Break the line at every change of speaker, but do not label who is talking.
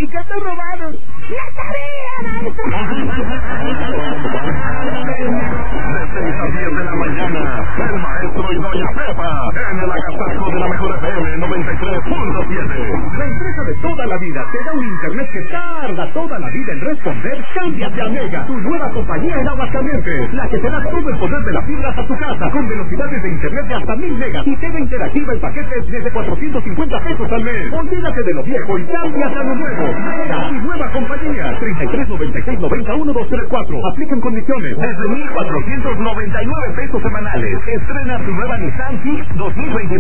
¿Y qué te robaron? ¡La tarea, maestro!
De 6 a 10 de la mañana, el maestro y doña Pepa, en el agasajo de la mejor FM 93.7.
La empresa de toda la vida te da un internet que tarda toda la vida en responder. Cámbiate a Mega, tu nueva compañía en Aguascalientes, la que te da todo el poder de la fibra hasta tu casa, con velocidades de internet de hasta 1000 megas y TV interactiva en paquetes desde 450 pesos al mes. Olvídate de lo viejo y cámbiate a lo nuevo. Mega, tu nueva compañía. 33 96 91 234. Aplican condiciones.
Desde 1,499 pesos semanales. Estrena tu nueva Nissan Kicks 2022.